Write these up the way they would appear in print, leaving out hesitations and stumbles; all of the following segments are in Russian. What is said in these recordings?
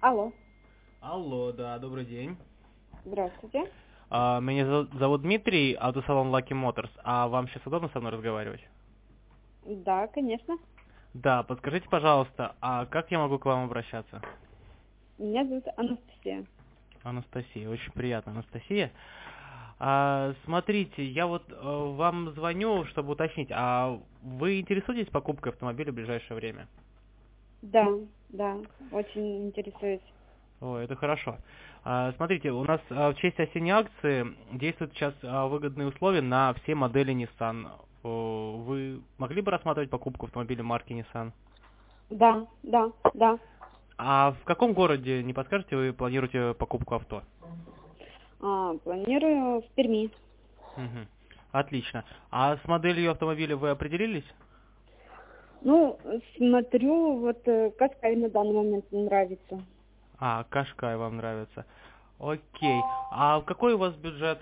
Алло, Алло, да, добрый день. здравствуйте. Меня зовут Дмитрий, автосалон Lucky Motors. А вам сейчас удобно со мной разговаривать? Да, конечно. Да, подскажите, пожалуйста, а как я могу к вам обращаться? Меня зовут Анастасия. Анастасия, очень приятно, Анастасия. Смотрите, я вот вам звоню, чтобы уточнить, а вы интересуетесь покупкой автомобиля в ближайшее время? Да, да, очень интересуюсь. О, это хорошо. Смотрите, у нас в честь осенней акции действуют сейчас выгодные условия на все модели Nissan. Вы могли бы рассматривать покупку автомобиля марки Nissan? Да, да, да. А в каком городе, не подскажете, вы планируете покупку авто? Планирую в Перми. Мгм. Отлично. А с моделью автомобиля вы определились? Ну, смотрю, вот Каскай на данный момент не нравится. Кашкай вам нравится. Окей. А какой у вас бюджет?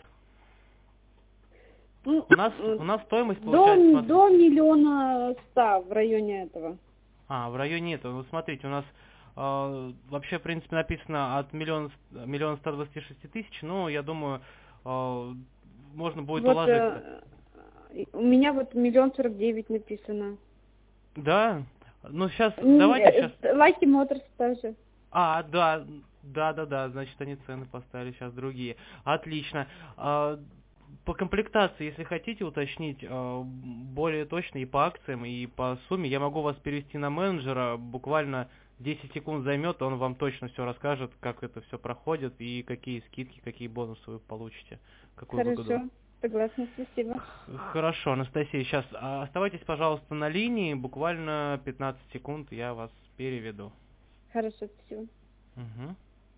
Ну, У нас стоимость до, получается, смотрите. до 1 100 000 в районе этого. В районе этого. Ну, смотрите, у нас вообще, в принципе, написано от миллиона 126 000, но я думаю, можно будет Вот уложиться. у меня вот 1 049 000 написано. Да? Ну, сейчас, давайте сейчас. Лайки Моторс тоже. Да, да, значит, они цены поставили сейчас другие. Отлично. По комплектации, если хотите уточнить более точно и по акциям, и по сумме, я могу вас перевести на менеджера, буквально 10 секунд займет, он вам точно все расскажет, как это все проходит и какие скидки, какие бонусы вы получите, какую выгоду. Хорошо, согласна, спасибо. Хорошо, Анастасия, сейчас оставайтесь, пожалуйста, на линии, буквально 15 секунд, я вас переведу. Хорошо, спасибо. Мгм.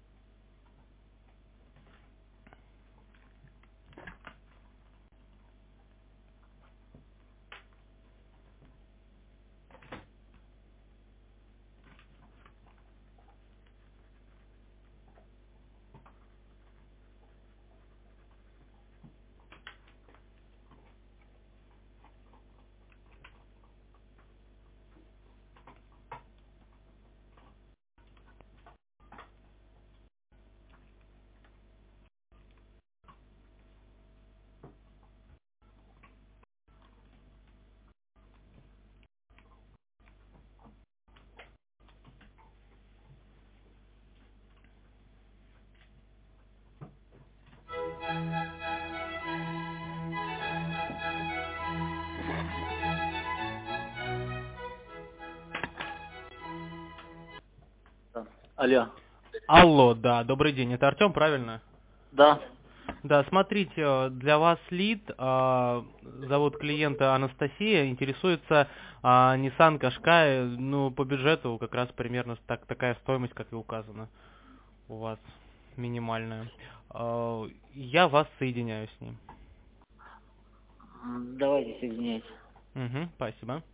Алло. Алло, да, добрый день, это Артем, правильно? Да. Да, смотрите, для вас лид, зовут клиента Анастасия, интересуется Nissan Qashqai, ну, по бюджету как раз примерно такая стоимость, как и указано у вас, минимальная. Я вас соединяю с ним. Давайте соединяйте. Угу, спасибо.